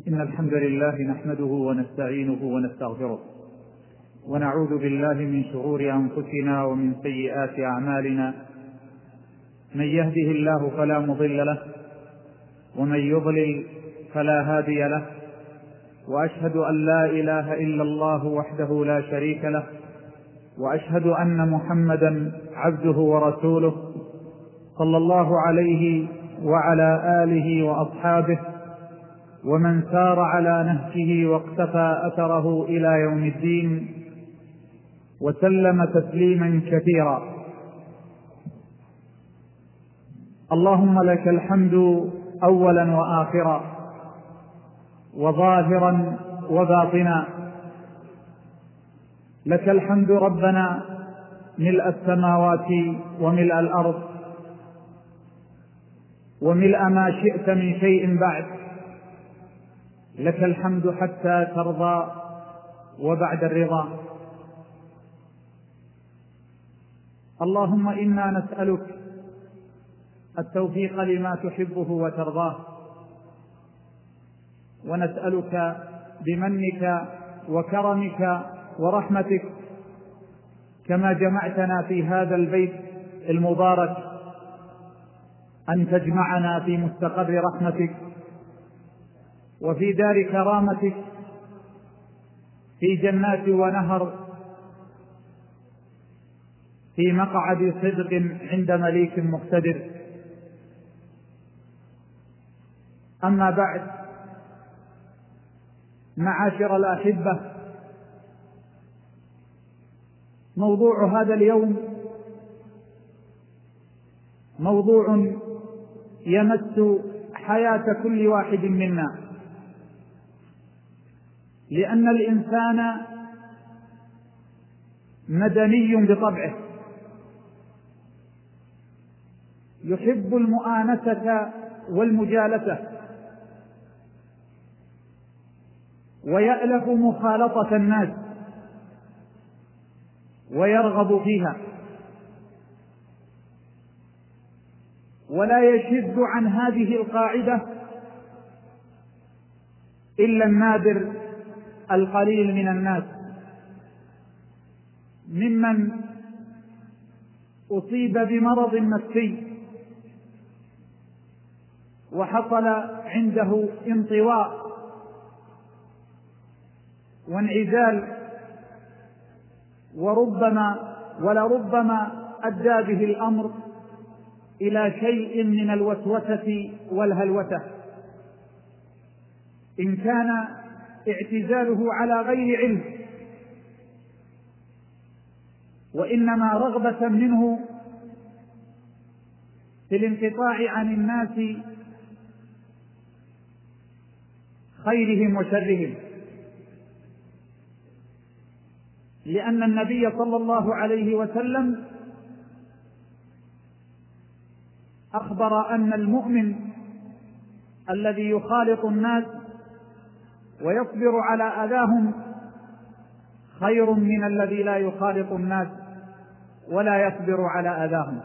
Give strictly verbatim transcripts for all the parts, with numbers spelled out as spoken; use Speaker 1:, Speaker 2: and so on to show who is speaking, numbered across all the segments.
Speaker 1: إن الحمد لله نحمده ونستعينه ونستغفره، ونعوذ بالله من شرور أنفسنا ومن سيئات أعمالنا. من يهده الله فلا مضل له، ومن يضلل فلا هادي له، وأشهد أن لا إله إلا الله وحده لا شريك له، وأشهد أن محمدا عبده ورسوله صلى الله عليه وعلى آله وأصحابه ومن سار على نهجه واقتفى أثره إلى يوم الدين، وسلم تسليما كثيرا. اللهم لك الحمد أولا وآخرا، وظاهرا وباطنا. لك الحمد ربنا ملء السماوات وملء الأرض وملء ما شئت من شيء بعد. لك الحمد حتى ترضى وبعد الرضا. اللهم إنا نسألك التوفيق لما تحبه وترضاه، ونسألك بمنك وكرمك ورحمتك كما جمعتنا في هذا البيت المبارك أن تجمعنا في مستقر رحمتك وفي دار كرامتك، في جنات ونهر، في مقعد صدق عند مليك مقتدر. أما بعد، معاشر الأحبة، موضوع هذا اليوم موضوع يمس حياة كل واحد منا، لأن الإنسان مدني بطبعه، يحب المؤانسة والمجالسة، ويألف مخالطة الناس ويرغب فيها، ولا يشذ عن هذه القاعدة إلا النادر القليل من الناس، ممن أصيب بمرض نفسي وحصل عنده انطواء وانعزال، وربما ولربما أدى به الأمر إلى شيء من الوسوسة والهلوسة، إن كان اعتزاله على غير علم، وإنما رغبة منه في الانقطاع عن الناس خيرهم وشرهم، لأن النبي صلى الله عليه وسلم أخبر أن المؤمن الذي يخالط الناس ويصبر على أذاهم خير من الذي لا يخالط الناس ولا يصبر على أذاهم.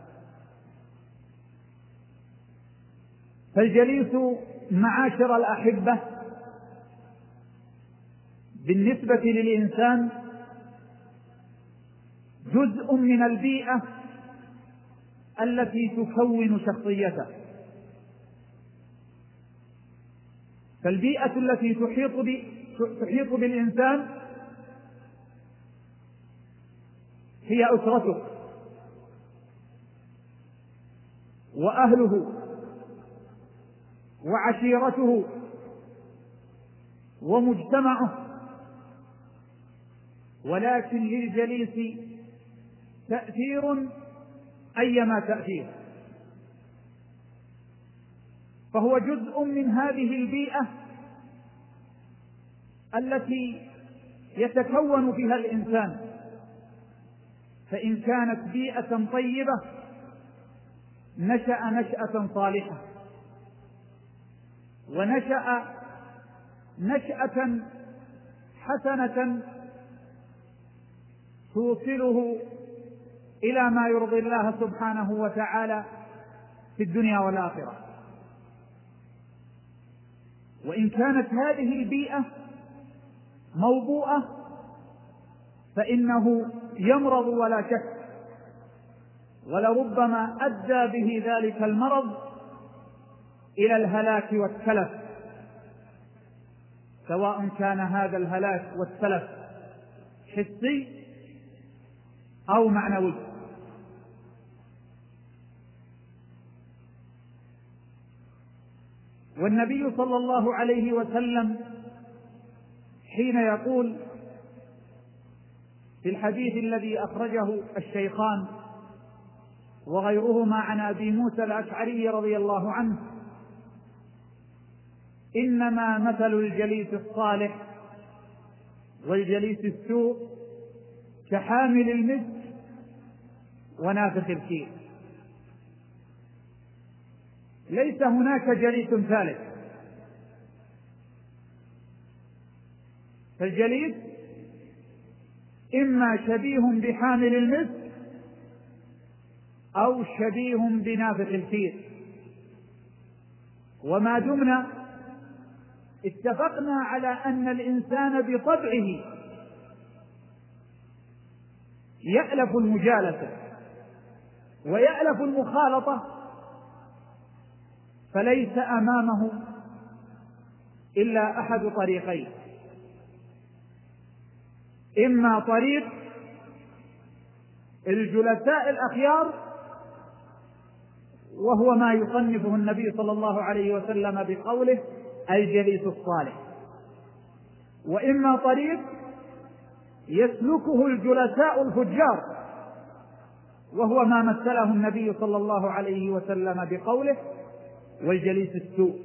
Speaker 1: فالجليس معاشر الأحبة بالنسبة للإنسان جزء من البيئة التي تكون شخصيته. فالبيئة التي تحيط تحيط بالإنسان هي أسرته وأهله وعشيرته ومجتمعه، ولكن للجليس تأثير أيما تأثير، فهو جزء من هذه البيئة التي يتكون فيها الإنسان. فإن كانت بيئة طيبة نشأ نشأة صالحة، ونشأ نشأة حسنة توصله إلى ما يرضي الله سبحانه وتعالى في الدنيا والآخرة. وإن كانت هذه البيئة موضوعة فإنه يمرض ولا شك، ولربما أدى به ذلك المرض إلى الهلاك والتلف، سواء كان هذا الهلاك والتلف حسي أو معنوي. والنبي صلى الله عليه وسلم حين يقول في الحديث الذي أخرجه الشيخان وغيرهما عن أبي موسى الأشعري رضي الله عنه: إنما مثل الجليس الصالح والجليس السوء كحامل المسك ونافخ الكير. ليس هناك جليس ثالث، فالجليس إما شبيه بحامل المسك أو شبيه بنافخ الكير. وما دمنا اتفقنا على أن الإنسان بطبعه يألف المجالسة ويألف المخالطة، فليس أمامه إلا أحد طريقين: إما طريق الجلساء الأخيار، وهو ما يصنفه النبي صلى الله عليه وسلم بقوله الجليس الصالح، وإما طريق يسلكه الجلساء الفجار، وهو ما مثله النبي صلى الله عليه وسلم بقوله والجليس السوء.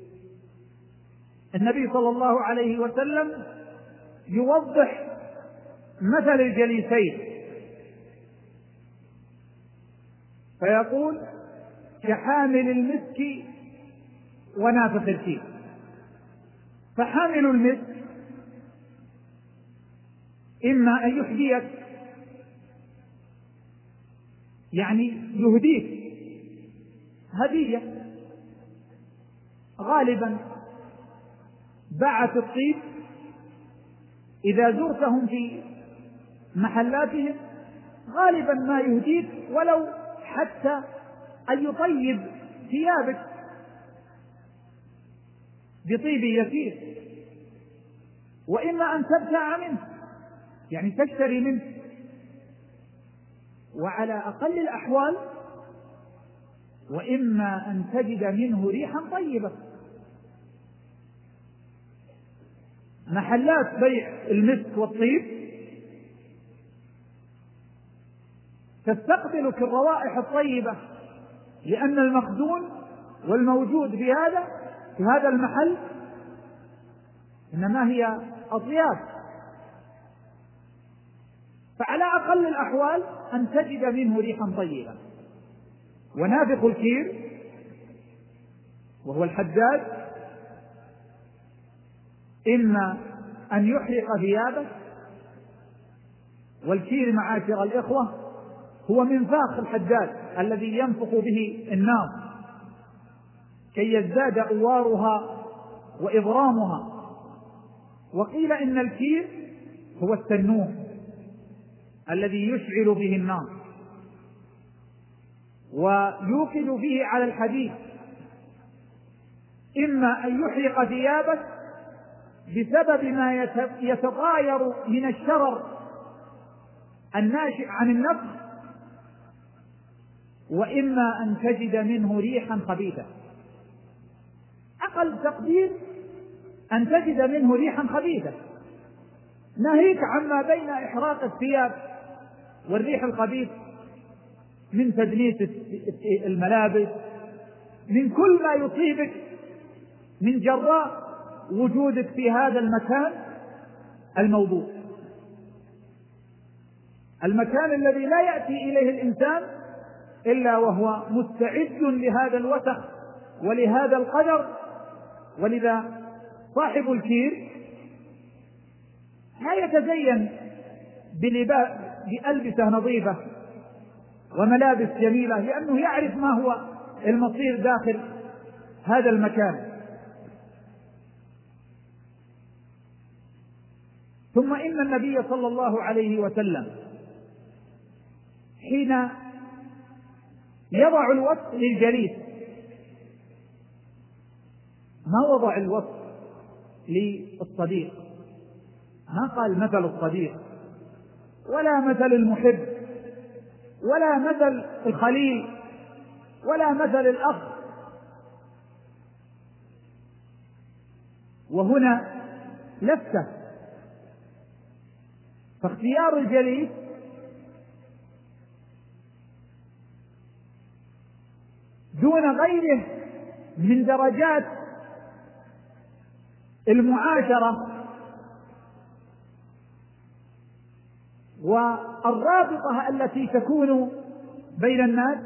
Speaker 1: النبي صلى الله عليه وسلم يوضح مثل الجليسين فيقول: كحامل المسك ونافخ الكير. فحامل المسك إما أن يحديك، يعني يهديك هدية. غالبا باعة الطيب إذا زرتهم في محلاتهم غالبا ما يهديك ولو حتى أن يطيب ثيابك بطيب يسير، وإما أن تبتاع منه، يعني تشتري منه. وعلى أقل الأحوال وإما أن تجد منه ريحا طيبة. محلات بيع المسك والطيب تستقبلك الروائح الطيبة، لأن المخزون والموجود في هذا في هذا المحل إنما هي أطياب. فعلى أقل الأحوال أن تجد منه ريحا طيبة. ونافخ الكير وهو الحداد إما أن يحرق ثيابه، والكير معاشر الإخوة هو منفاخ الحداد الذي ينفخ به النار كي يزداد أوارها وإضرامها. وقيل إن الكير هو التنور الذي يشعل به النار ويوقد به على الحديد، إما أن يحرق ثيابه بسبب ما يتغاير من الشرر الناشئ عن النفخ، وإما أن تجد منه ريحا خبيثة. أقل تقدير أن تجد منه ريحا خبيثة، ناهيك عما بين إحراق الثياب والريح الخبيث من تدنيس الملابس، من كل ما يصيبك من جراء وجودك في هذا المكان الموضوع، المكان الذي لا يأتي إليه الإنسان إلا وهو مستعد لهذا الوسخ ولهذا القدر. ولذا صاحب الكير لا يتزين بألبسة نظيفة وملابس جميلة، لأنه يعرف ما هو المصير داخل هذا المكان. ثم إن النبي صلى الله عليه وسلم حين يضع الوصف للجليس ما وضع الوصف للصديق، ما قال مثل الصديق ولا مثل المحب ولا مثل الخليل ولا مثل الأخ. وهنا لفته، فاختيار الجليس دون غيره من درجات المعاشرة والرابطة التي تكون بين الناس.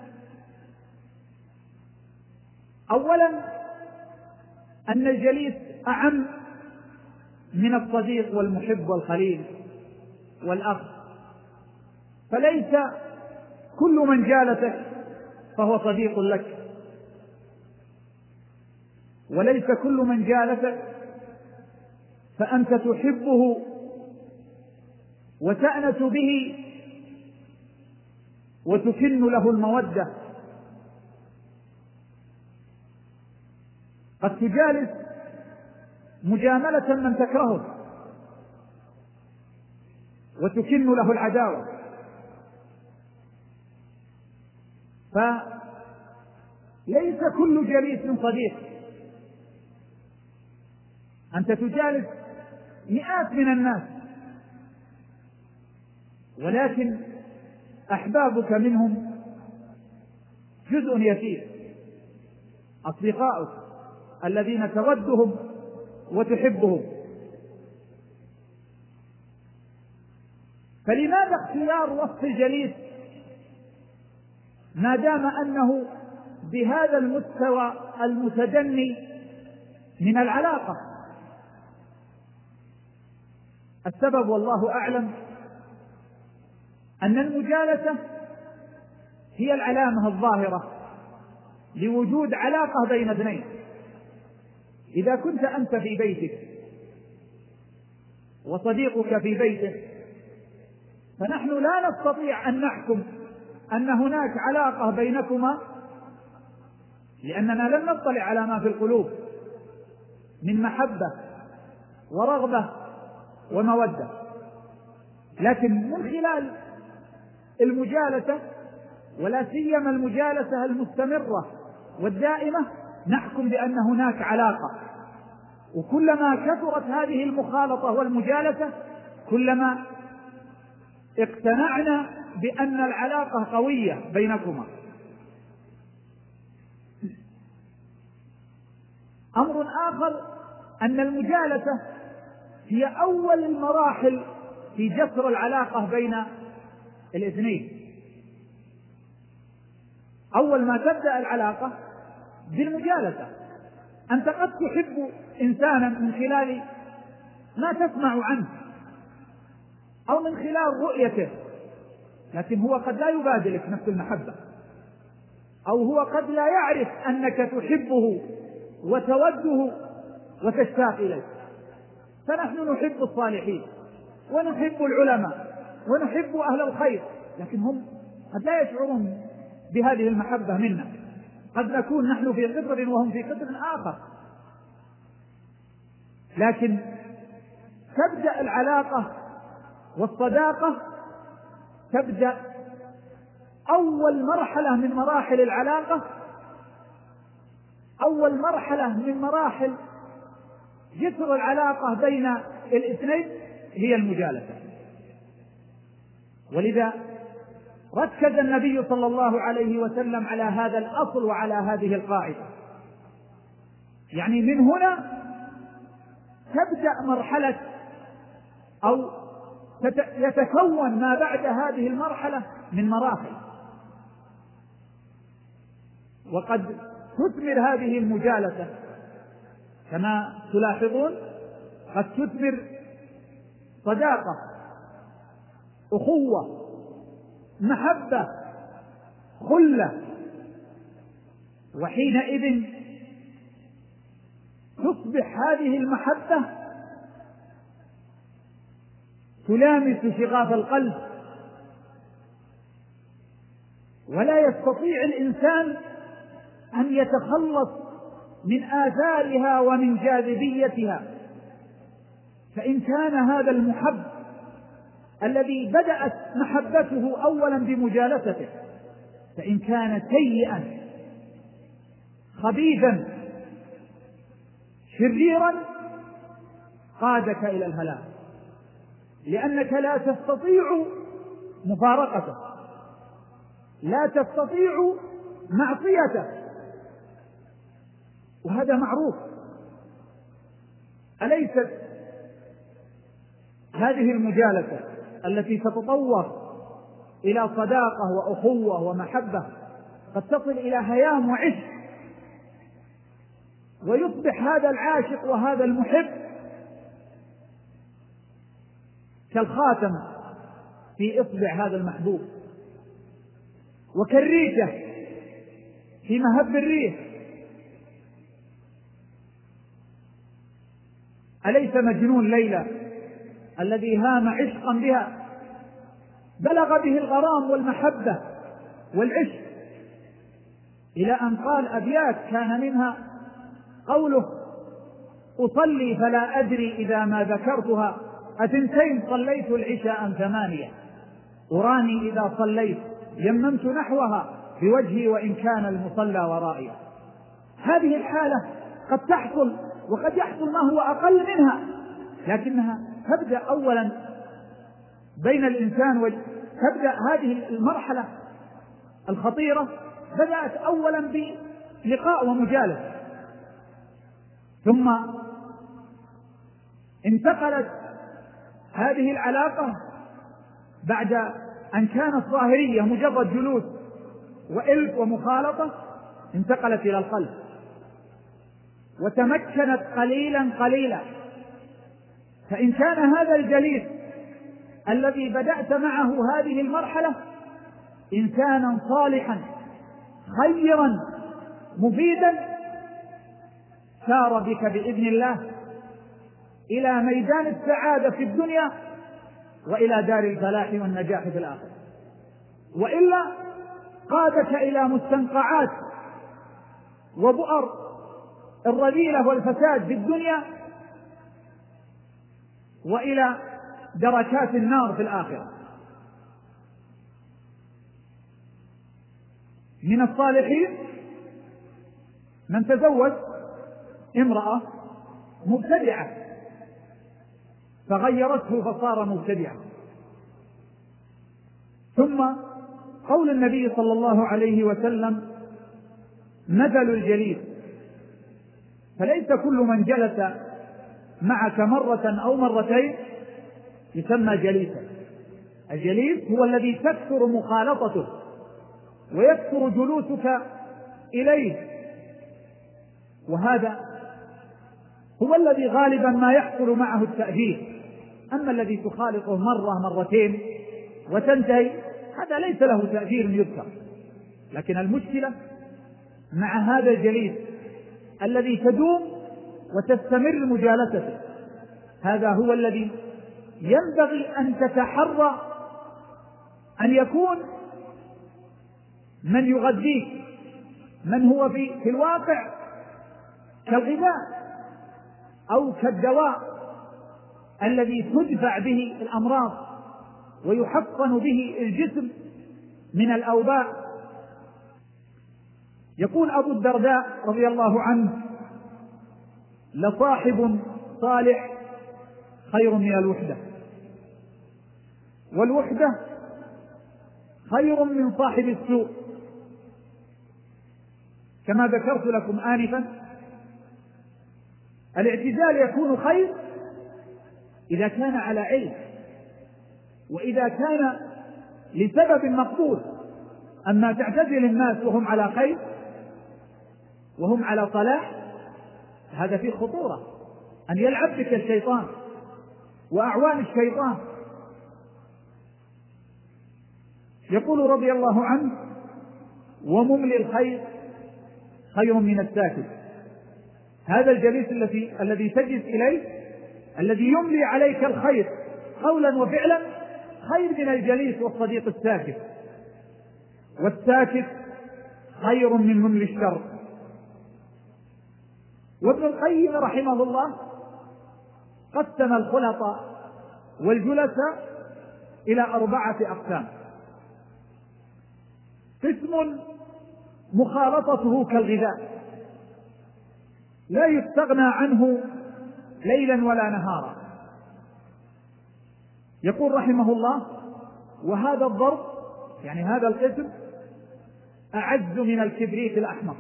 Speaker 1: أولا أن الجليس أعم من الصديق والمحب والخليل والأخ، فليس كل من جالسك فهو صديق لك، وليس كل من جالسك فأنت تحبه وتأنس به وتكن له المودة. قد تجالس مجاملة من تكرهه وتكن له العداوة، فليس كل جليس صديق. أنت تجالس مئات من الناس، ولكن أحبابك منهم جزء يسير، أصدقاؤك الذين تودهم وتحبهم. فلماذا اختيار وصف الجليس ما دام أنه بهذا المستوى المتدني من العلاقة؟ السبب والله أعلم أن المجالسة هي العلامة الظاهرة لوجود علاقة بين اثنين. إذا كنت أنت في بيتك وصديقك في بيته، فنحن لا نستطيع أن نحكم أن هناك علاقة بينكما، لأننا لم نطلع على ما في القلوب من محبة ورغبة ومودة. لكن من خلال المجالسة، ولا سيما المجالسة المستمرة والدائمة، نحكم بأن هناك علاقة. وكلما كثرت هذه المخالطة والمجالسة كلما اقتنعنا بأن العلاقة قوية بينكما. أمر آخر أن المجالسة هي أول المراحل في جسر العلاقة بين الاثنين. أول ما تبدأ العلاقة بالمجالسة. أنت قد تحب إنسانا من خلال ما تسمع عنه أو من خلال رؤيته، لكن هو قد لا يبادلك نفس المحبة، أو هو قد لا يعرف أنك تحبه وتوده وتشتاق إليه. فنحن نحب الصالحين ونحب العلماء ونحب أهل الخير، لكن هم قد لا يشعرون بهذه المحبة منا. قد نكون نحن في قطر وهم في قطر آخر، لكن تبدأ العلاقة والصداقة، تبدأ أول مرحلة من مراحل العلاقة، أول مرحلة من مراحل جسر العلاقة بين الاثنين هي المجالسة. ولذا ركز النبي صلى الله عليه وسلم على هذا الأصل وعلى هذه القاعدة. يعني من هنا تبدأ مرحلة أو يتكون ما بعد هذه المرحلة من مراحل. وقد تثمر هذه المجالسة كما تلاحظون، قد تثمر صداقة، أخوة، محبة، خلة، وحينئذ تصبح هذه المحبة تلامس شغاف القلب، ولا يستطيع الإنسان أن يتخلص من آثارها ومن جاذبيتها. فإن كان هذا المحب الذي بدأت محبته أولا بمجالسته، فإن كان سيئا خبيثا شريرا قادك إلى الهلاك، لأنك لا تستطيع مفارقته، لا تستطيع معصيته، وهذا معروف. أليست هذه المجالسة التي تتطور إلى صداقة وأخوة ومحبة قد تصل إلى هيام وعشق، ويصبح هذا العاشق وهذا المحب كالخاتم في إصبع هذا المحبوب، وكالريشة في مهب الريح. أليس مجنون ليلى الذي هام عشقا بها بلغ به الغرام والمحبة والعشق إلى أن قال أبيات كان منها قوله: أصلي فلا أدري إذا ما ذكرتها، أثنتين صليت العشاء أم ثمانية، أراني إذا صليت يممت نحوها بوجهي وإن كان المصلى ورائي. هذه الحالة قد تحصل وقد يحصل ما هو أقل منها، لكنها تبدأ أولا بين الإنسان وتبدأ هذه المرحلة الخطيرة بدأت أولا بلقاء ومجالسة، ثم انتقلت هذه العلاقة بعد أن كانت ظاهرية مجرد جلوس وإلف ومخالطة، انتقلت إلى القلب وتمكنت قليلا قليلا. فإن كان هذا الجليس الذي بدأت معه هذه المرحلة إنسانا صالحا خيرا مفيدا، سار بك بإذن الله إلى ميدان السعادة في الدنيا وإلى دار الفلاح والنجاح في الآخرة، وإلا قادك إلى مستنقعات وبؤر الرذيلة والفساد في الدنيا وإلى دركات النار في الآخرة. من الصالحين من تزوج امرأة مبتدعة فغيرته فصار مبتدعا. ثم قول النبي صلى الله عليه وسلم: مثل الجليس، فليس كل من جلس معك مرة أو مرتين يسمى جليسا. الجليس هو الذي تكثر مخالطته ويكثر جلوسك إليه، وهذا هو الذي غالبا ما يحصل معه التأثير. أما الذي تخالطه مرة مرتين وتنتهي هذا ليس له تأثير يذكر، لكن المشكلة مع هذا الجليس الذي تدوم وتستمر مجالسته، هذا هو الذي ينبغي أن تتحرى أن يكون من يغذيك، من هو في, في الواقع كالغذاء أو كالدواء الذي تدفع به الأمراض ويحقن به الجسم من الأوباء. يقول أبو الدرداء رضي الله عنه: لصاحب صالح خير من الوحدة، والوحدة خير من صاحب السوء. كما ذكرت لكم آنفا، الاعتزال يكون خير إذا كان على علم وإذا كان لسبب مقبول. أما تعتزل الناس وهم على خير وهم على صلاح هذا فيه خطورة، أن يلعب بك الشيطان وأعوان الشيطان. يقول رضي الله عنه: ومملي الخير خير من الساكت. هذا الجليس الذي الذي تجلس إليه الذي يملي عليك الخير قولا وفعلا خير من الجليس والصديق الساكت، والساكت خير من منل الشر. وابن القيم رحمه الله قسم الخلطاء والجلساء إلى أربعة أقسام. قسم مخالطته كالغذاء، لا يستغنى عنه ليلا ولا نهارا. يقول رحمه الله: وهذا الضرب، يعني هذا القسم، أعز من الكبريت الأحمر،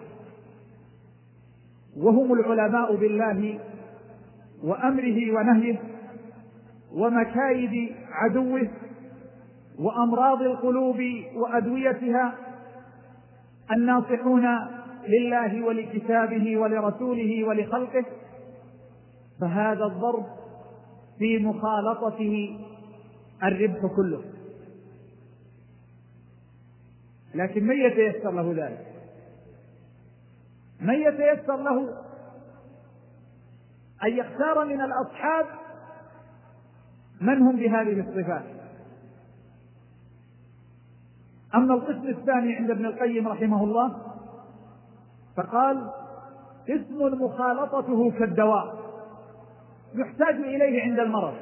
Speaker 1: وهم العلماء بالله وأمره ونهيه ومكايد عدوه وأمراض القلوب وأدويتها، الناصحون لله ولكتابه ولرسوله ولخلقه. فهذا الضرب في مخالطته الربح كله. لكن من يتيسر له ذلك؟ من يتيسر له أن يختار من الأصحاب من هم بهذه الصفات. أما القسم الثاني عند ابن القيم رحمه الله فقال: قسم مخالطته كالدواء، يحتاج إليه عند المرض،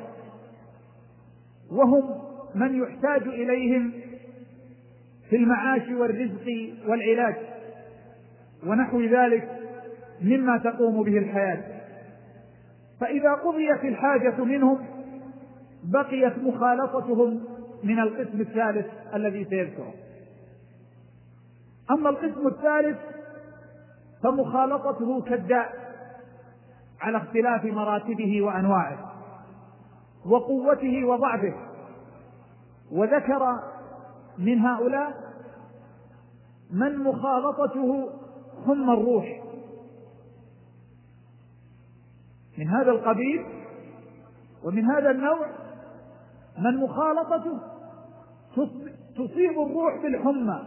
Speaker 1: وهم من يحتاج إليهم في المعاش والرزق والعلاج ونحو ذلك مما تقوم به الحياة. فإذا قضيت الحاجة منهم بقيت مخالطتهم من القسم الثالث الذي سيذكره. أما القسم الثالث فمخالطته كالداء على اختلاف مراتبه وأنواعه وقوته وضعفه. وذكر من هؤلاء من مخالطته حمى الروح، من هذا القبيل ومن هذا النوع من مخالطته تصيب الروح بالحمى.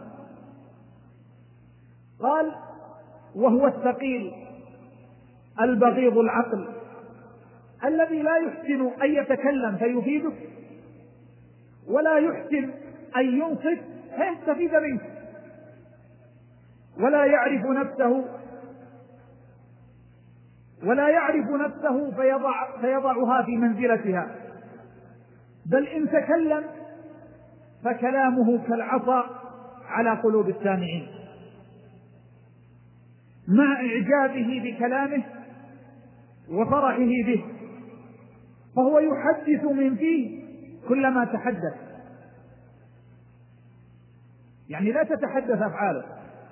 Speaker 1: قال: وهو الثقيل البغيض العقل الذي لا يحسن أن يتكلم فيفيدك، ولا يحسن أن ينصت فيستفيد منك، ولا يعرف نفسه ولا يعرف نفسه فيضع فيضعها في منزلتها، بل إن تكلم فكلامه كالعصا على قلوب السامعين، مع إعجابه بكلامه وفرحه به، فهو يحدث من فيه كلما تحدث، يعني لا تتحدث أفعاله،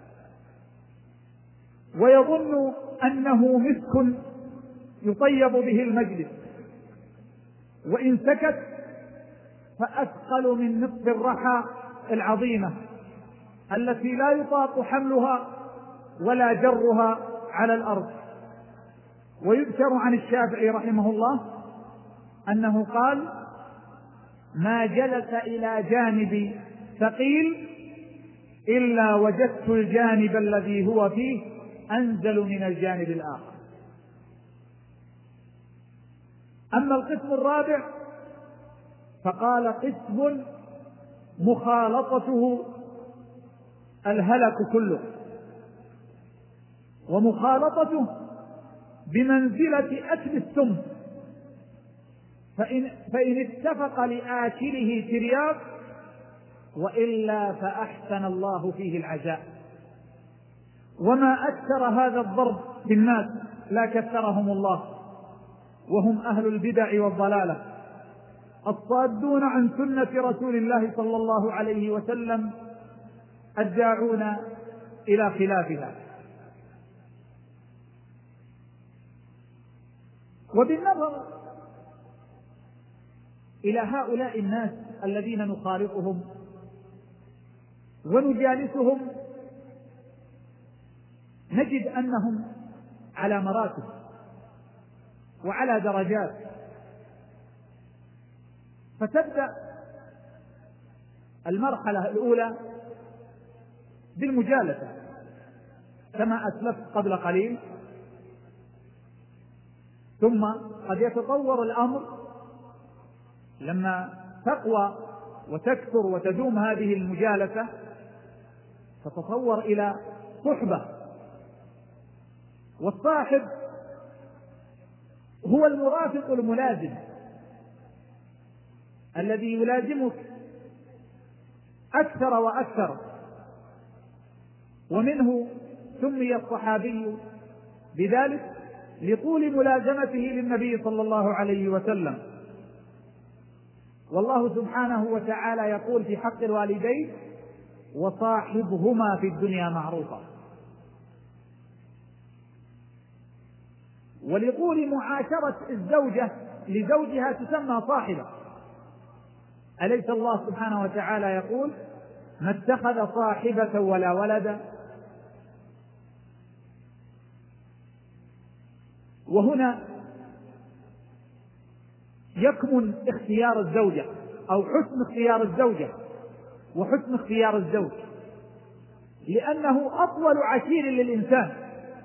Speaker 1: ويظن أنه مسك يطيب به المجلس، وإن سكت فأثقل من نصف الرحى العظيمة التي لا يطاق حملها ولا جرها على الأرض. ويذكر عن الشافعي رحمه الله أنه قال: ما جلس إلى جانب ثقيل إلا وجدت الجانب الذي هو فيه أنزل من الجانب الآخر. أما القسم الرابع فقال: قسم مخالطته الهلك كله، ومخالطته بمنزلة أكل السم، فإن, فإن اتفق لآكله ترياق، وإلا فأحسن الله فيه العزاء. وما أكثر هذا الضرب بالناس لا كثرهم الله، وهم أهل البدع والضلالة الصادون عن سنة رسول الله صلى الله عليه وسلم الداعون إلى خلافها. وبالنظر إلى هؤلاء الناس الذين نخالطهم ونجالسهم نجد أنهم على مراتب وعلى درجات. فتبدأ المرحلة الأولى بالمجالسة كما أسلفت قبل قليل، ثم قد يتطور الأمر لما تقوى وتكثر وتدوم هذه المجالسة تتطور إلى صحبة، والصاحب هو المرافق الملازم الذي يلازمك أكثر وأكثر. ومنه سمي الصحابي بذلك لطول ملازمته للنبي صلى الله عليه وسلم. والله سبحانه وتعالى يقول في حق الوالدين: وصاحبهما في الدنيا معروفا. ولطول معاشرة الزوجة لزوجها تسمى صاحبة. أليس الله سبحانه وتعالى يقول: ما اتخذ صاحبة ولا ولدا؟ وهنا يكمن اختيار الزوجة أو حسن اختيار الزوجة وحسن اختيار الزوج، لأنه أطول عشير للإنسان.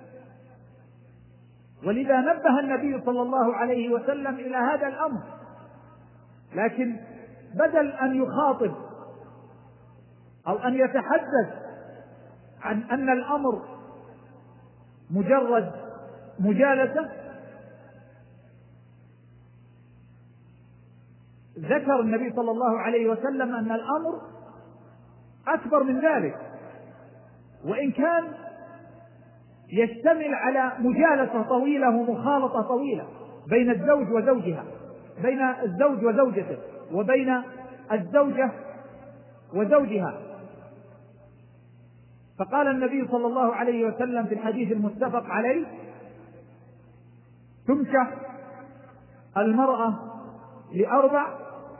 Speaker 1: ولذا نبه النبي صلى الله عليه وسلم إلى هذا الأمر، لكن بدل أن يخاطب أو أن يتحدث عن أن الأمر مجرد مجالسة، ذكر النبي صلى الله عليه وسلم أن الأمر أكبر من ذلك، وإن كان يشتمل على مجالسة طويلة ومخالطة طويلة بين الزوج وزوجها، بين الزوج وزوجته، وبين الزوجة وزوجها. فقال النبي صلى الله عليه وسلم في الحديث المتفق عليه: تنكح المرأة لأربع: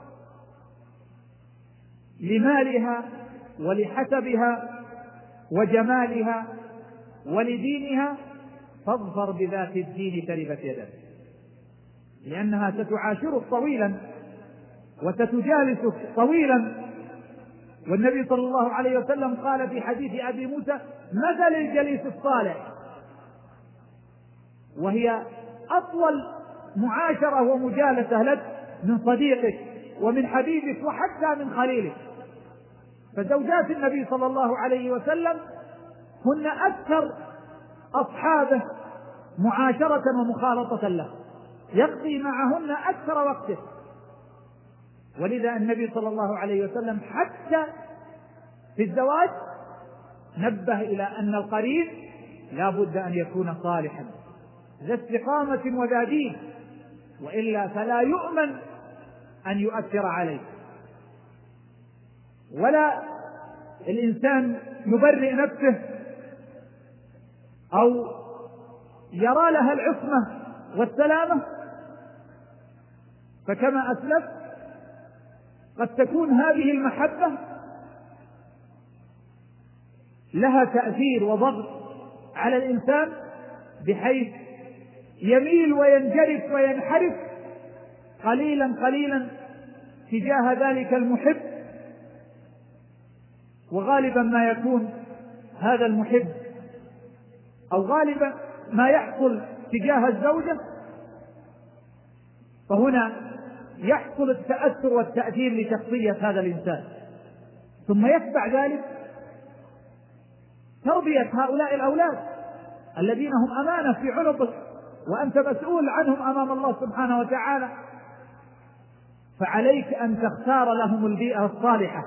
Speaker 1: لمالها ولحسبها وجمالها ولدينها، فاظفر بذات الدين تربت يدك. لأنها ستعاشرك طويلا وستجالسك طويلا. والنبي صلى الله عليه وسلم قال في حديث أبي موسى: مثل الجليس الصالح، وهي أطول معاشرة ومجالسة لك من صديقك ومن حبيبك وحتى من خليلك. فزوجات النبي صلى الله عليه وسلم هن أكثر أصحابه معاشرة ومخالطة له، يقضي معهن أكثر وقته. ولذا النبي صلى الله عليه وسلم حتى في الزواج نبه إلى أن القرين لا بد أن يكون صالحا ذا استقامة وذا دين، وإلا فلا يؤمن أن يؤثر عليه. ولا الإنسان يبرئ نفسه أو يرى لها العصمة والسلامة، فكما أسلف قد تكون هذه المحبة لها تأثير وضغط على الإنسان بحيث يميل وينجرف وينحرف قليلا قليلا تجاه ذلك المحب. وغالبا ما يكون هذا المحب أو غالبا ما يحصل تجاه الزوجة، فهنا يحصل التأثر والتأثير لشخصية هذا الإنسان. ثم يتبع ذلك تربية هؤلاء الأولاد الذين هم أمانة في عنقك، وأنت مسؤول عنهم أمام الله سبحانه وتعالى. فعليك أن تختار لهم البيئة الصالحة،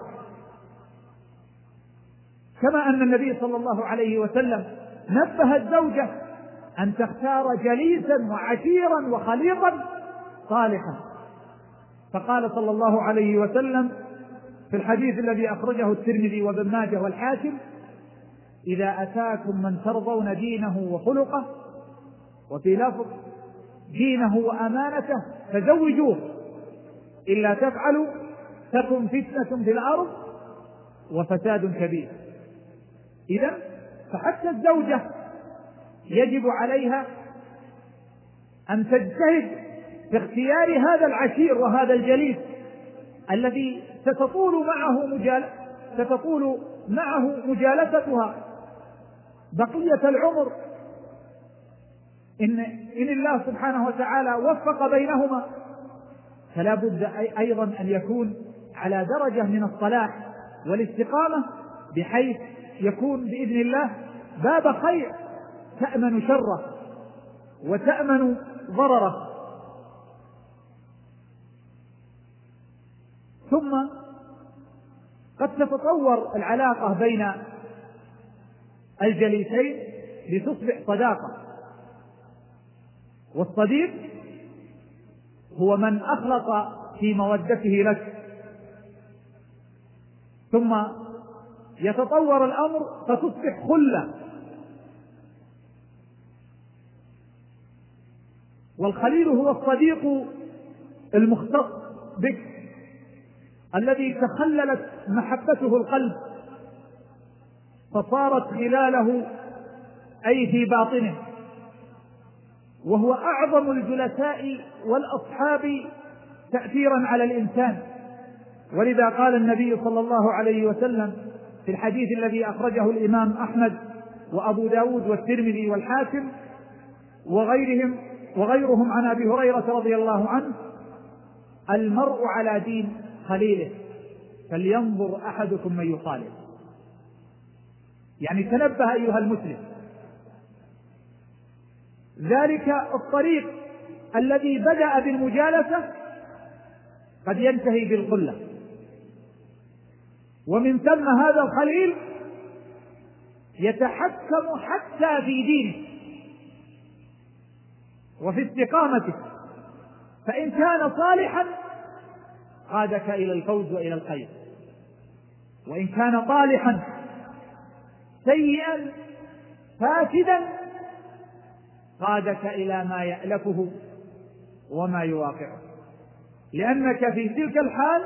Speaker 1: كما أن النبي صلى الله عليه وسلم نبه الزوجة أن تختار جليسا وعشيرا وخليقا صالحا. فقال صلى الله عليه وسلم في الحديث الذي أخرجه الترمذي وابن ماجه والحاكم: إذا أتاكم من ترضون دينه وخلقه، وفي لفظ دينه وأمانته، فزوجوه، إلا تفعلوا تكن فتنة في الأرض وفساد كبير. إذن فحتى الزوجة يجب عليها أن تجتهد في اختيار هذا العشير وهذا الجليس الذي ستطول معه مجال ستطول معه مجالستها بقية العمر، إن, إن الله سبحانه وتعالى وفق بينهما فلا بد أيضا أن يكون على درجة من الصلاح والاستقامة، بحيث يكون بإذن الله باب خير تأمن شره وتأمن ضرره. ثم قد تتطور العلاقة بين الجليسين لتصبح صداقة، والصديق هو من أخلص في مودته لك، ثم يتطور الأمر فتصبح خلة. والخليل هو الصديق المختص بك الذي تخللت محبته القلب فصارت خلاله أي في باطنه، وهو أعظم الجلساء والأصحاب تأثيرا على الإنسان. ولذا قال النبي صلى الله عليه وسلم في الحديث الذي أخرجه الإمام أحمد وأبو داود والترمذي والحاكم وغيرهم وغيرهم عن أبي هريرة رضي الله عنه: المرء على دين خليله فلينظر أحدكم من يخالف. يعني تنبه أيها المسلم، ذلك الطريق الذي بدأ بالمجالسة قد ينتهي بالقلة، ومن ثم هذا الخليل يتحكم حتى في دينه وفي استقامته، فإن كان صالحا قادك إلى الفوز وإلى الخير، وإن كان طالحا سيئا فاسدا قادك إلى ما يألفه وما يواقعه، لأنك في تلك الحال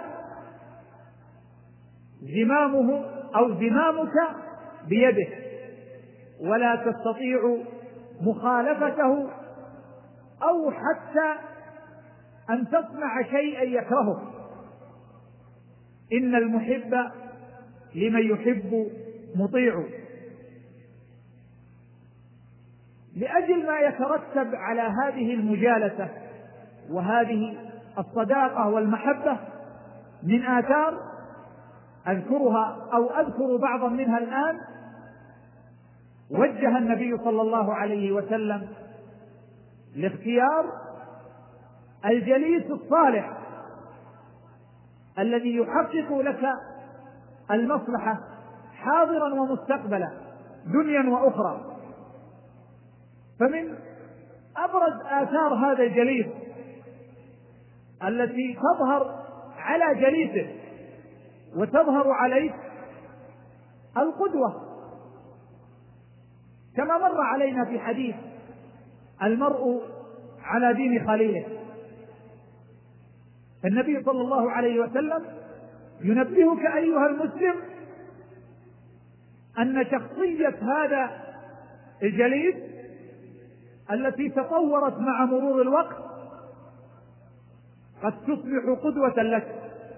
Speaker 1: زمامه أو زمامك بيده، ولا تستطيع مخالفته أو حتى أن تصنع شيئا يكرهه. إن المحب لمن يحب مطيع. لأجل ما يترتب على هذه المجالسة وهذه الصداقة والمحبة من آثار أذكرها أو أذكر بعضا منها الآن. وجه النبي صلى الله عليه وسلم لاختيار الجليس الصالح الذي يحقق لك المصلحة حاضرا ومستقبلا دنيا وأخرى. فمن أبرز آثار هذا الجليس التي تظهر على جليسه وتظهر عليه القدوة، كما مر علينا في حديث المرء على دين خليله. النبي صلى الله عليه وسلم ينبهك أيها المسلم أن شخصية هذا الجليس التي تطورت مع مرور الوقت قد تصبح قدوة لك.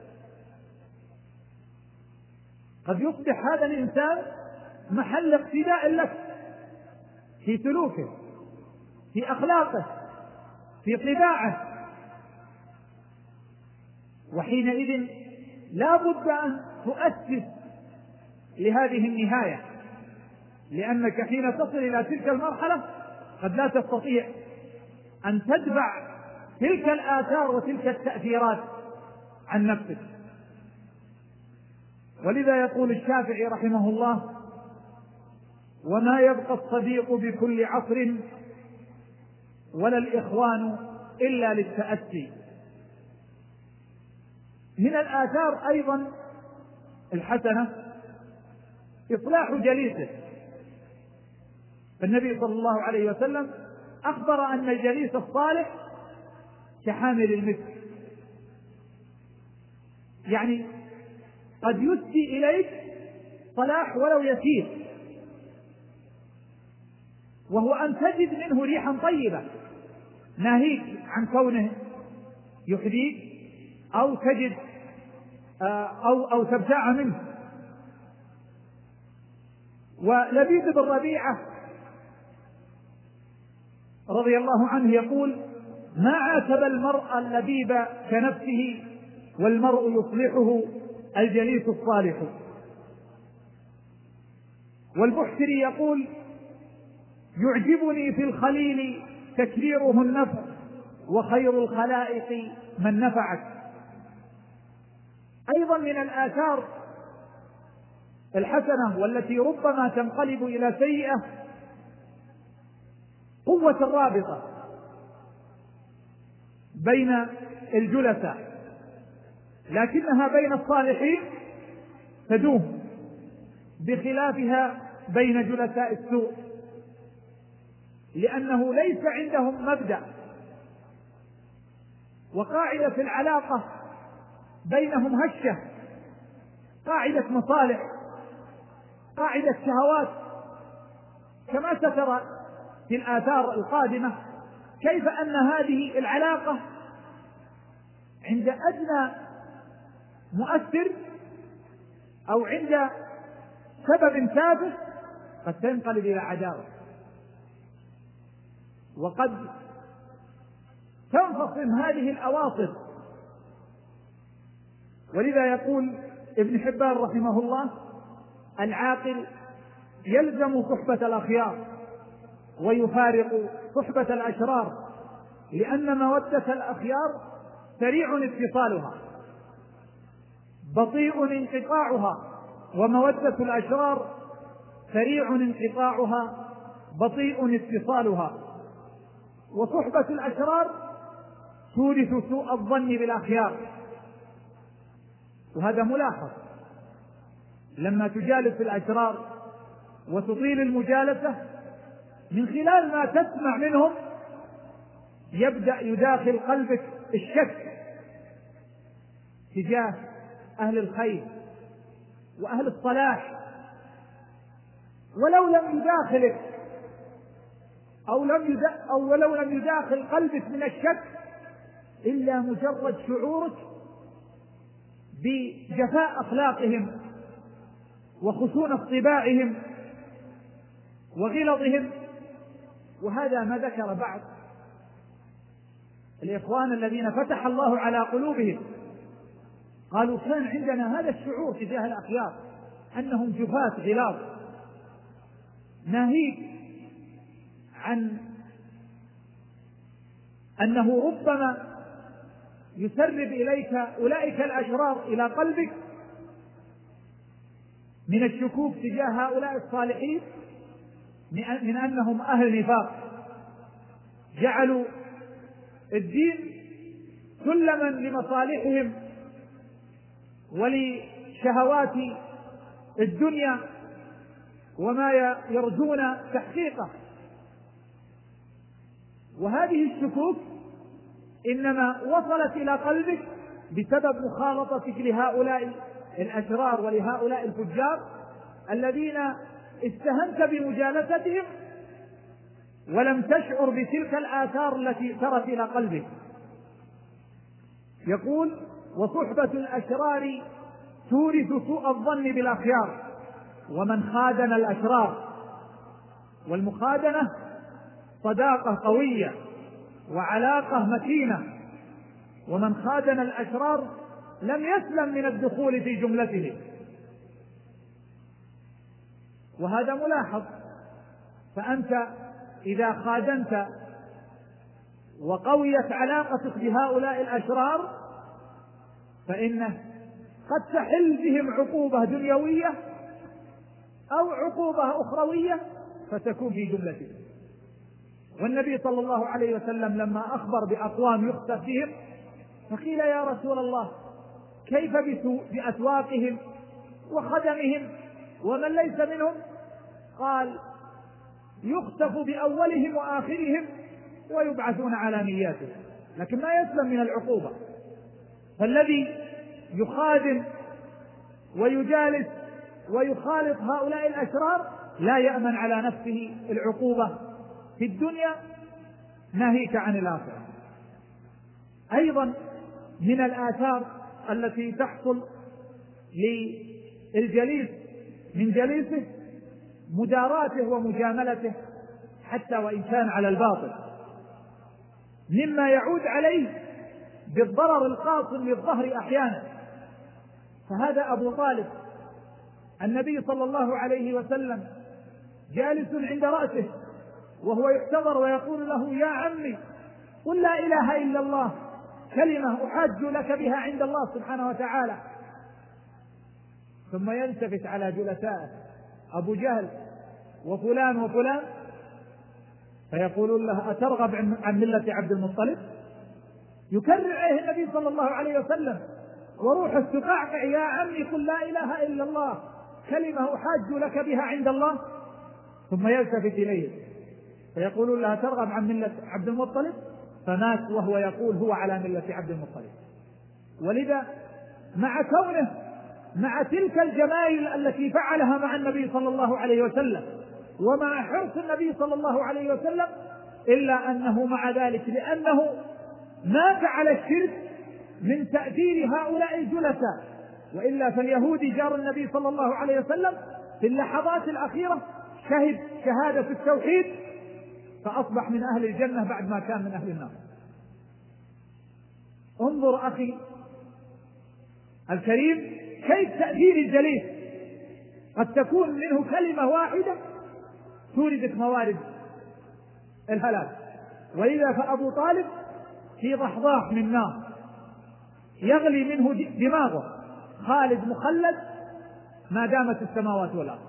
Speaker 1: قد يصبح هذا الإنسان محل اقتداء لك في سلوكه، في أخلاقه، في طباعه، وحينئذ لا بد أن تؤسس لهذه النهاية، لأنك حين تصل إلى تلك المرحلة قد لا تستطيع أن تدفع تلك الآثار وتلك التأثيرات عن نفسك. ولذا يقول الشافعي رحمه الله: وما يبقى الصديق بكل عصر ولا الإخوان إلا للتأسي. من الآثار أيضا الحسنة إصلاح جليسه. فالنبي صلى الله عليه وسلم أخبر أن الجليس الصالح كحامل المسك، يعني قد يسدي إليك صلاح ولو يسير، وهو أن تجد منه ريحا طيبة ناهيك عن كونه يحديك أو تجد أو, أو تبتاع منه. ولبيد بن ربيعة رضي الله عنه يقول: ما عاتب المرء اللبيب كنفسه، والمرء يصلحه الجليس الصالح. والبحتري يقول: يعجبني في الخليل تكريره النفع، وخير الخلائق من نفعت. أيضا من الآثار الحسنة والتي ربما تنقلب إلى سيئة قوة الرابطة بين الجلساء، لكنها بين الصالحين تدوم، بخلافها بين جلساء السوء، لأنه ليس عندهم مبدأ وقاعدة العلاقة بينهم هشة، قاعدة مصالح، قاعدة شهوات، كما سترى في الآثار القادمة كيف أن هذه العلاقة عند أدنى مؤثر أو عند سبب تافه قد تنقلب إلى عداوة، وقد تنفصم هذه الأواصر. ولذا يقول ابن حبان رحمه الله: العاقل يلزم صحبة الأخيار ويفارق صحبة الأشرار، لأن مودة الأخيار سريع اتصالها بطيء انقطاعها، ومودة الأشرار سريع انقطاعها بطيء اتصالها. وصحبة الأشرار تورث سوء الظن بالأخيار، وهذا ملاحظ لما تجالس الأشرار وتطيل المجالسة، من خلال ما تسمع منهم يبدأ يداخل قلبك الشك تجاه أهل الخير وأهل الصلاح، ولو لم يداخلك أو لم يد... أو ولو لم يداخل قلبك من الشك إلا مجرد شعورك بجفاء أخلاقهم وخشونة طباعهم وغلظهم. وهذا ما ذكر بعض الإخوان الذين فتح الله على قلوبهم، قالوا: كان عندنا هذا الشعور تجاه الأخيار أنهم جفاة غلاظ، ناهيك عن أنه ربما يسرب إليك أولئك الأشرار إلى قلبك من الشكوك تجاه هؤلاء الصالحين، من أنهم أهل نفاق جعلوا الدين سلما لمصالحهم ولشهوات الدنيا وما يرجون تحقيقه. وهذه الشكوك إنما وصلت إلى قلبك بسبب مخالطتك لهؤلاء الأشرار ولهؤلاء الفجار الذين استهنت بمجالستهم ولم تشعر بتلك الآثار التي سرت إلى قلبك. يقول: وصحبة الأشرار تورث سوء الظن بالأخيار، ومن خادن الأشرار. والمخادنة صداقة قوية وعلاقة متينة، ومن خادن الأشرار لم يسلم من الدخول في جملته، وهذا ملاحظ. فأنت إذا خادنت وقويت علاقتك بهؤلاء الأشرار فإنه قد تحل بهم عقوبة دنيوية أو عقوبة أخروية فتكون في جملته. والنبي صلى الله عليه وسلم لما أخبر بأقوام يخسف فيهم فقيل: يا رسول الله، كيف بأسواقهم وخدمهم ومن ليس منهم؟ قال: يخسف بأولهم وآخرهم ويبعثون على نياتهم، لكن ما يسلم من العقوبة. فالذي يخادم ويجالس ويخالط هؤلاء الأشرار لا يأمن على نفسه العقوبة في الدنيا، ناهيك عن الآخرة. أيضا من الآثار التي تحصل للجليس من جليسه مداراته ومجاملته حتى وإن كان على الباطل. مما يعود عليه بالضرر القاصم للظهر أحيانا. فهذا أبو طالب النبي صلى الله عليه وسلم جالس عند رأسه وهو يحتضر ويقول له: يا عمي قل لا إله إلا الله، كلمة أحاج لك بها عند الله سبحانه وتعالى. ثم يلتفت على جلسائه أبو جهل وفلان وفلان فيقولون له: أترغب عن ملة عبد المطلب؟ يكرر عليه النبي صلى الله عليه وسلم وروح تقعقع: يا عمي قل لا إله إلا الله، كلمة أحاج لك بها عند الله. ثم يلتفت إليه فيقولون له: ترغب عن ملة عبد المطلب؟ فمات وهو يقول هو على ملة عبد المطلب. ولذا مع كونه مع تلك الجمايل التي فعلها مع النبي صلى الله عليه وسلم ومع حرص النبي صلى الله عليه وسلم، إلا أنه مع ذلك لأنه مات على الشرك من تأثير هؤلاء الجلساء، وإلا فاليهودي جار النبي صلى الله عليه وسلم في اللحظات الأخيرة شهد شهادة التوحيد فأصبح من أهل الجنة بعد ما كان من أهل النار. انظر أخي الكريم كيف تأثير الجليس قد تكون منه كلمة واحدة توردك موارد الهلاك. ولذا فأبو طالب في ضحضاح من نار يغلي منه دماغه، خالد مخلد ما دامت السماوات والأرض.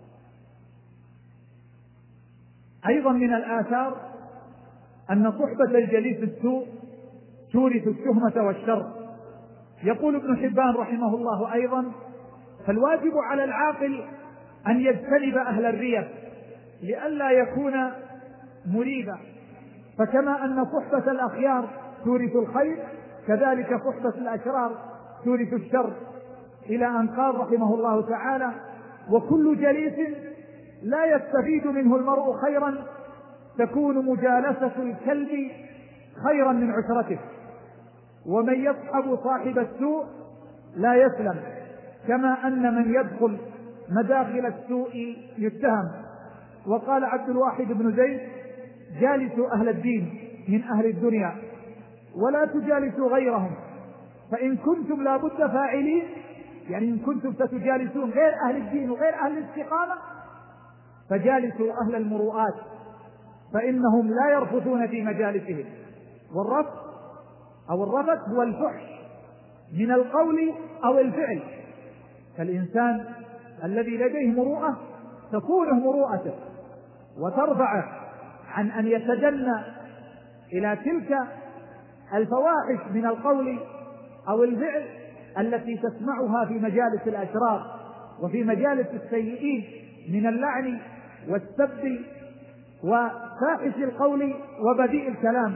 Speaker 1: أيضا من الآثار أن صحبة الجليس السوء تورث التهمة والشر. يقول ابن حبان رحمه الله أيضا: فالواجب على العاقل أن يجتنب أهل الريب لئلا يكون مريبا، فكما أن صحبة الأخيار تورث الخير كذلك صحبة الأشرار تورث الشر، إلى أن قال رحمه الله تعالى: وكل جليس لا يستفيد منه المرء خيرا تكون مجالسة الكلب خيرا من عشرته، ومن يصحب صاحب السوء لا يسلم، كما أن من يدخل مداخل السوء يتهم. وقال عبد الواحد بن زيد: جالسوا أهل الدين من أهل الدنيا ولا تجالسوا غيرهم، فإن كنتم لا بد فاعلين، يعني إن كنتم ستجالسون غير أهل الدين وغير أهل الاستقامة فجالسوا أهل المروءات فإنهم لا يرفثون في مجالسهم. والرفث أو الرفث هو الفحش من القول أو الفعل، فالإنسان الذي لديه مروءة تكونه مروءته وترفعه عن أن يتجنى إلى تلك الفواحش من القول أو الفعل التي تسمعها في مجالس الأشرار وفي مجالس السيئين من اللعن والسب وفاحش القول وبذيء الكلام.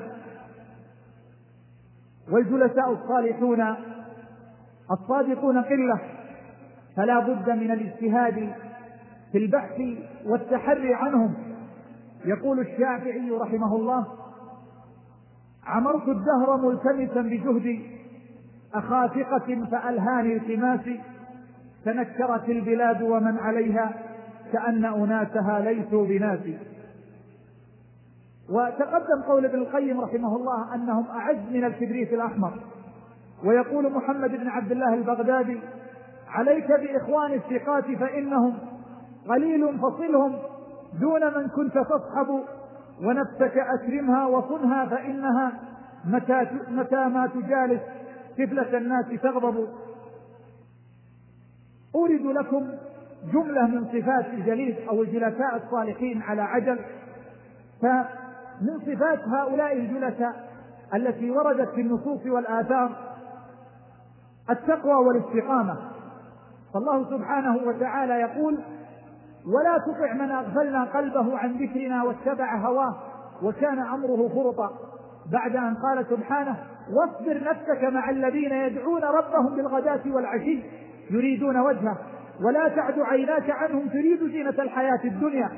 Speaker 1: والجلساء الصالحون الصادقون قلة، فلا بد من الاجتهاد في البحث والتحري عنهم. يقول الشافعي رحمه الله: عمرت الدهر ملتمسا بجهدي أخا ثقة فألهاني التماسي، تنكرت البلاد ومن عليها كأن أناسها ليسوا بناسي. وتقدم قول ابن القيم رحمه الله أنهم أعز من الكبريت الأحمر. ويقول محمد بن عبد الله البغدادي: عليك بإخوان الثقات فإنهم قليل فصلهم دون من كنت تصحب، ونفسك أكرمها وصنها فإنها متى, متى ما تجالس طفلة الناس تغضب. أورد لكم جملة من صفات الجليس أو الجلساء الصالحين على عجل. فمن صفات هؤلاء الجلساء التي وردت في النصوص والآثار التقوى والاستقامة. فالله سبحانه وتعالى يقول: ولا تطع من أغفلنا قلبه عن ذكرنا واتبع هواه وكان أمره فرطا، بعد أن قال سبحانه: واصبر نفسك مع الذين يدعون ربهم بالغداة والعشي يريدون وجهه ولا تعد عيناك عنهم تريد زينة الحياة الدنيا.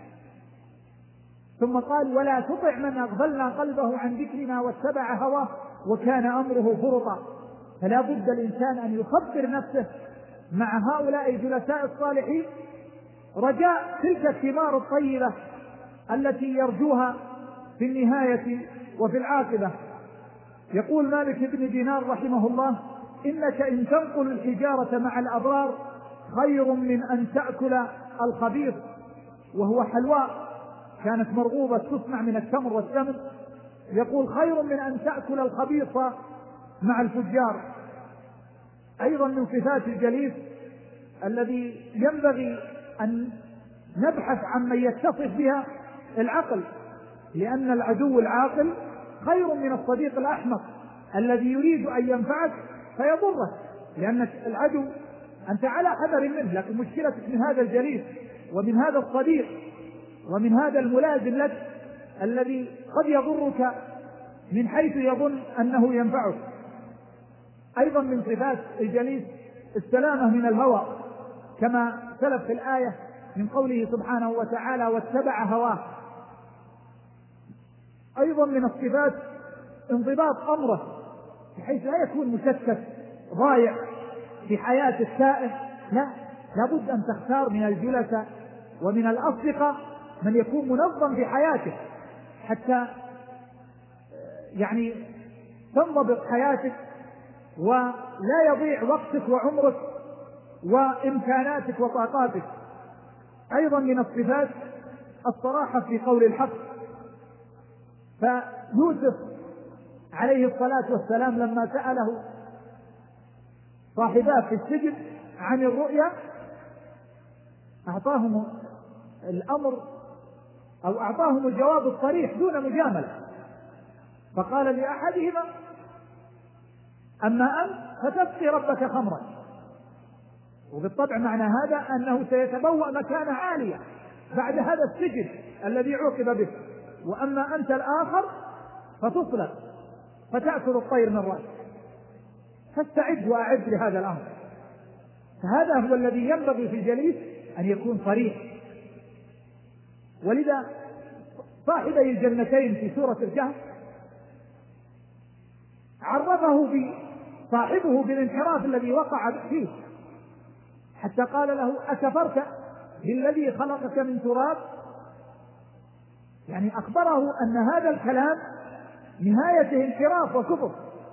Speaker 1: ثم قال: ولا تطع من أغفلنا قلبه عن ذكرنا واتبع هواه وكان أمره فرطا. فلا بد الإنسان أن يخبر نفسه مع هؤلاء الجلساء الصالحين رجاء تلك الثمار الطيبة التي يرجوها
Speaker 2: في النهاية وفي العاقبة. يقول مالك بن دينار رحمه الله: إنك إن تنقل الحجارة مع الأبرار خير من أن تأكل الخبيث، وهو حلواء كانت مرغوبة تصنع من التمر والسمن. يقول: خير من أن تأكل الخبيث مع الفجار. أيضا من صفات الجليس الذي ينبغي أن نبحث عن من يتصف بها العقل، لأن العدو العاقل خير من الصديق الأحمق الذي يريد أن ينفعك فيضرك، لأن العدو أنت على حذر منه، لكن مشكلتك من هذا الجليس ومن هذا الصديق ومن هذا الملازم لك الذي قد يضرك من حيث يظن أنه ينفعك. أيضا من صفات الجليس السلامة من الهوى، كما سلف في الآية من قوله سبحانه وتعالى: واتبع هواه. أيضا من الصفات انضباط أمره، بحيث لا يكون مشتت ضايع في حياة السائر، لا، لابد أن تختار من الجلساء ومن الأصدقاء من يكون منظم في حياته، حتى يعني تنضبط حياتك ولا يضيع وقتك وعمرك وإمكاناتك وطاقاتك. أيضا من الصفات الصراحة في قول الحق، فيوسف عليه الصلاة والسلام لما سأله صاحباه في السجن عن الرؤيا أعطاهم الأمر أو أعطاهم الجواب الصريح دون مجاملة، فقال لأحدهما: أما أنت فتسقي ربك خمرا. وبالطبع معنى هذا أنه سيتبوأ مكانة عالية بعد هذا السجن الذي عوقب به، وأما أنت الآخر فتصلب فتأكل الطير من رأسك، فاستعد وأعد لهذا الأمر. فهذا هو الذي ينبغي في الجليس أن يكون صريح. ولذا صاحبي الجنتين في سورة الكهف عرفه صاحبه بالانحراف الذي وقع فيه، حتى قال له: أكفرت بالذي خلقك من تراب؟ يعني أخبره أن هذا الكلام نهايته انحراف وكفر،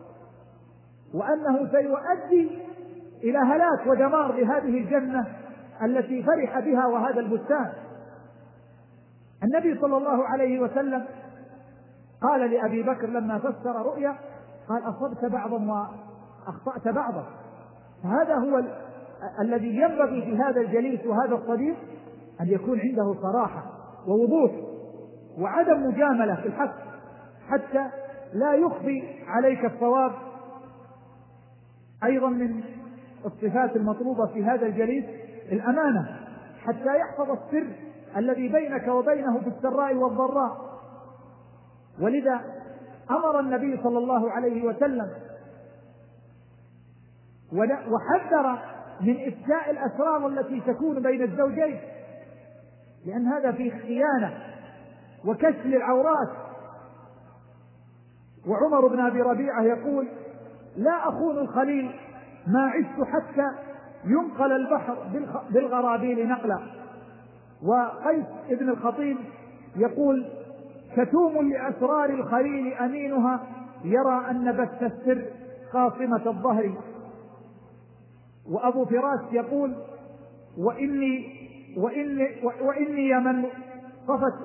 Speaker 2: وأنه سيؤدي إلى هلاك ودمار لهذه الجنة التي فرح بها وهذا البستان. النبي صلى الله عليه وسلم قال لأبي بكر لما فسر رؤيا، قال: أصبت بعضا وأخطأت بعضا. فهذا هو ال... الذي ينبغي في هذا الجليس وهذا الصديق أن يكون عنده صراحة ووضوح وعدم مجاملة في الحق، حتى لا يخفي عليك الصواب. أيضا من الصفات المطلوبة في هذا الجليس الأمانة، حتى يحفظ السر الذي بينك وبينه في السراء والضراء. ولذا أمر النبي صلى الله عليه وسلم وحذر من إفشاء الأسرار التي تكون بين الزوجين، لأن هذا فيه خيانة وكشف العورات. وعمر بن أبي ربيعة يقول: لا أخون الخليل ما عشت حتى ينقل البحر بالغرابيل نقلا. وقيس ابن الخطيب يقول: كتوم لأسرار الخليل أمينها يرى أن بث السر قاصمة الظهر. وأبو فراس يقول: وإني وإني وإني من صفت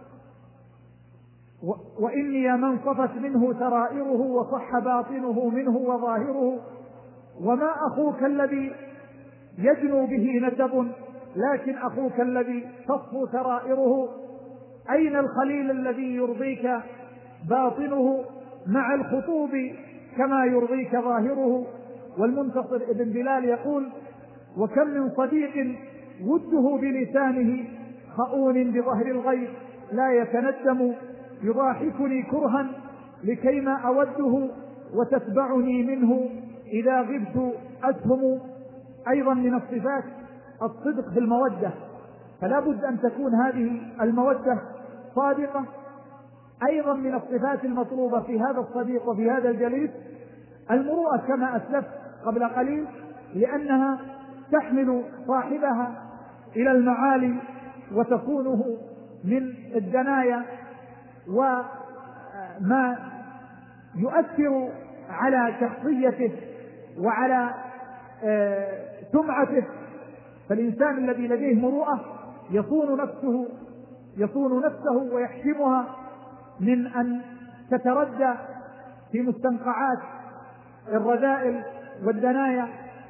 Speaker 2: وإني من صفت منه سرائره وصح باطنه منه وظاهره، وما أخوك الذي يجنو به نسب لكن أخوك الذي تصفو سرائره. أين الخليل الذي يرضيك باطنه مع الخطوب كما يرضيك ظاهره. والمنتصر ابن بلال يقول: وكم من صديق وده بلسانه خؤون بظهر الغيب لا يتندم، يضاحكني كرها لكيما أوده وتتبعني منه إذا غبت أسهم. أيضا من الصفات الصدق في المودة، فلا بد أن تكون هذه المودة صادقة. أيضا من الصفات المطلوبة في هذا الصديق وفي هذا الجليس المروءة كما أسلفت قبل قليل، لأنها تحمل صاحبها إلى المعالي وتكونه من الدنايا وما يؤثر على شخصيته وعلى سمعته. فالإنسان الذي لديه مروءة يصون نفسه يصون نفسه ويحشمها من أن تتردى في مستنقعات الرذائل والدنايا.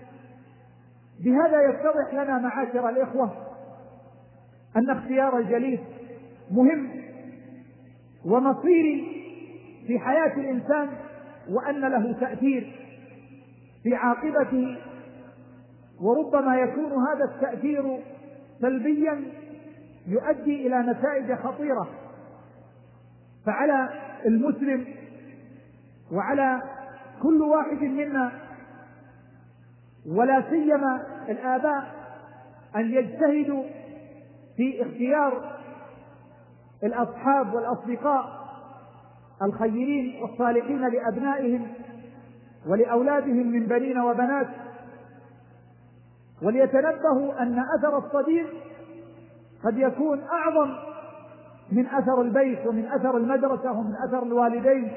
Speaker 2: بهذا يتضح لنا معاشر الإخوة أن اختيار الجليس مهم ومصيري في حياة الإنسان، وأن له تأثير في عاقبته، وربما يكون هذا التأثير سلبيا يؤدي إلى نتائج خطيرة. فعلى المسلم وعلى كل واحد منا ولا سيما الآباء أن يجتهدوا في اختيار الأصحاب والأصدقاء الخيرين والصالحين لأبنائهم ولأولادهم من بنين وبنات، وليتنبهوا أن أثر الصديق قد يكون أعظم من أثر البيت ومن أثر المدرسة ومن أثر الوالدين.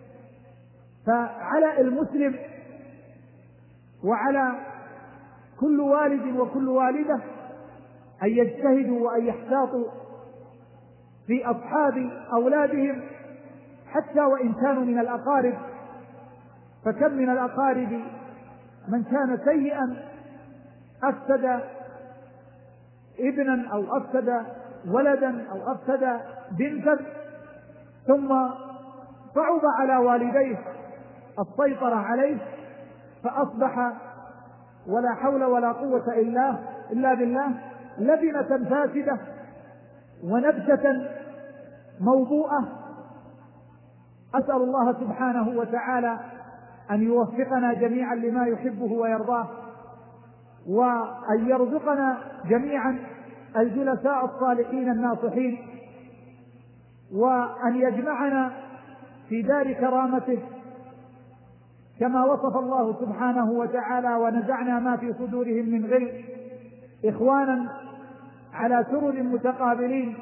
Speaker 2: فعلى المسلم وعلى كل والد وكل والدة أن يجتهدوا وأن يحتاطوا في أصحاب أولادهم حتى وإن كانوا من الأقارب. فكم من الأقارب من كان سيئا أفسد ابنا أو أفسد ولدا أو أفسد بنتا، ثم صعب على والديه السيطرة عليه فأصبح ولا حول ولا قوة إلا, إلا بالله لبنة فاسدة ونبتة موضوعة. أسأل الله سبحانه وتعالى أن يوفقنا جميعا لما يحبه ويرضاه، وأن يرزقنا جميعا الجلساء الصالحين الناصحين، وأن يجمعنا في دار كرامته كما وصف الله سبحانه وتعالى: ونزعنا ما في صدورهم من غل إخوانا على سرر متقابلين.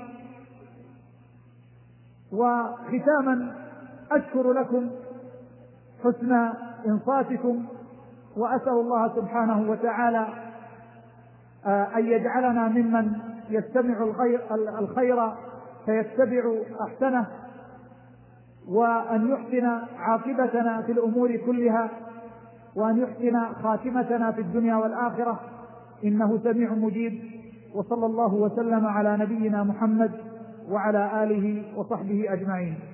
Speaker 2: وختاما أشكر لكم حسن إنصاتكم، وأسأل الله سبحانه وتعالى أن يجعلنا ممن يستمع الخير فيتبع أحسنه، وأن يحسن عاقبتنا في الأمور كلها، وأن يحسن خاتمتنا في الدنيا والآخرة، إنه سميع مجيب. وصلى الله وسلم على نبينا محمد وعلى آله وصحبه أجمعين.